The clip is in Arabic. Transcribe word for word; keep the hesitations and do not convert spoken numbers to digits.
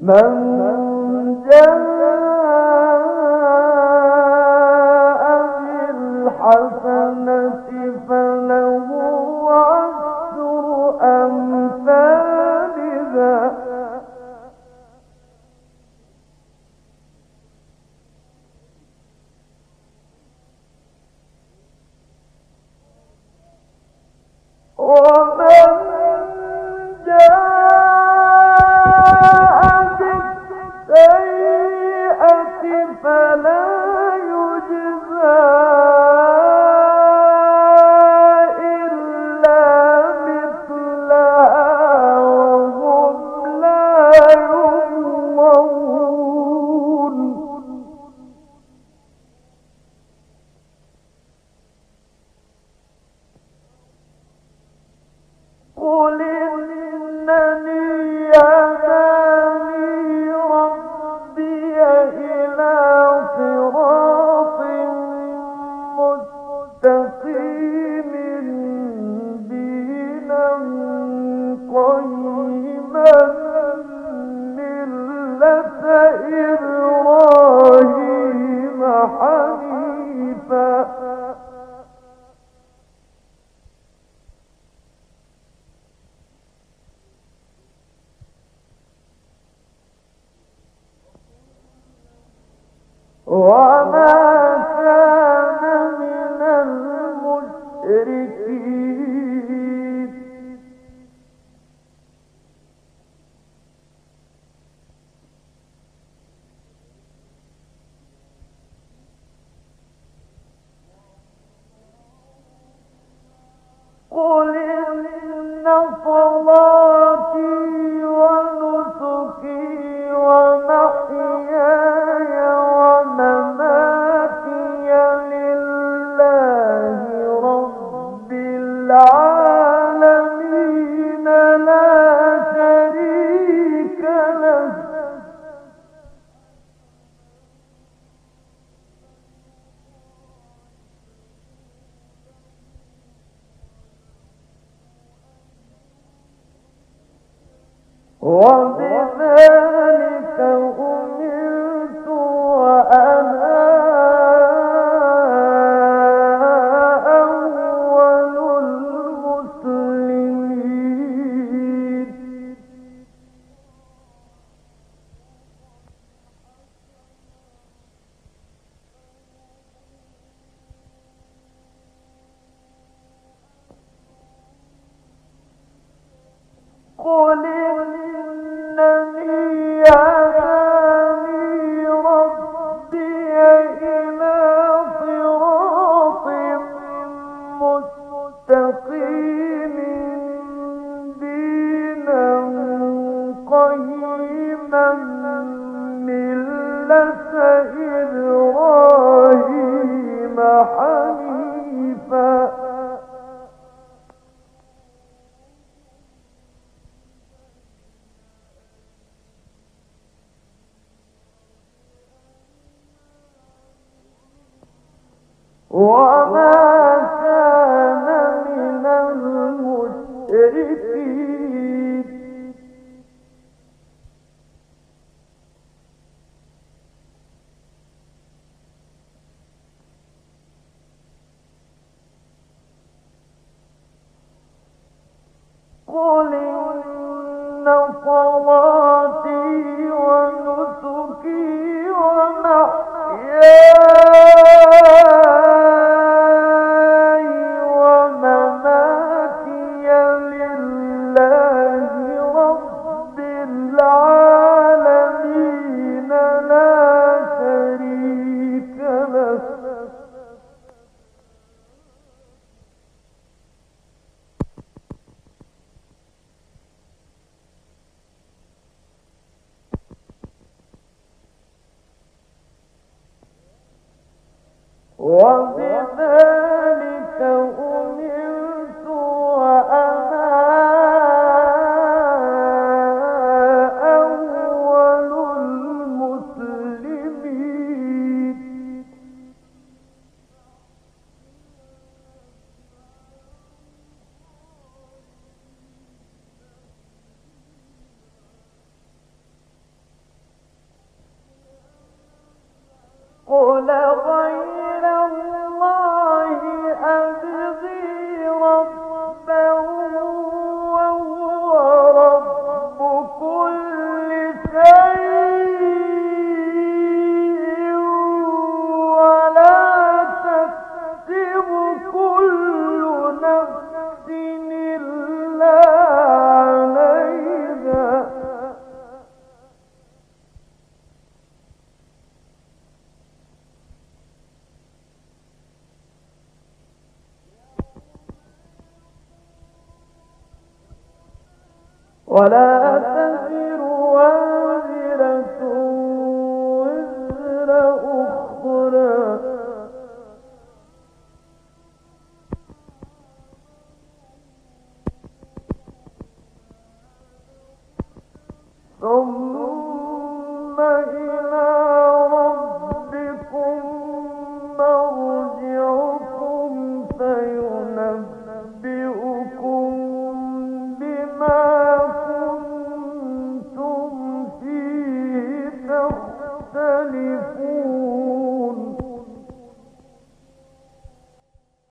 من جاء بالحسنة فله عشر أمثالها ومن جاء بالسيئة فلا يجزى إلا مثلها وهم لا يظلمون قل إنني هداني ربي إلى صراط مستقيم دينا قيما ملة إبراهيم حنيفا وما كان من المشركين قل إن صلاتي ونسكي ومحياي ومماتي لله رب العالمين لا شريك له وبذلك أمرت وأنا أول المسلمين قل إنني هداني ربي إلى صراط مستقيم دينا قيما ملة إبراهيم حنيفا وما كان من المشركين قل إن صلاتي ونسكي ومحياي ومماتي لله رب العالمين لا شريك له وبذلك أمرت وأنا أول المسلمين ولا تزر وازرة وزر أخرى ثم إلى ربكم مرجعكم فينبئكم بما كنتم فيه تختلفون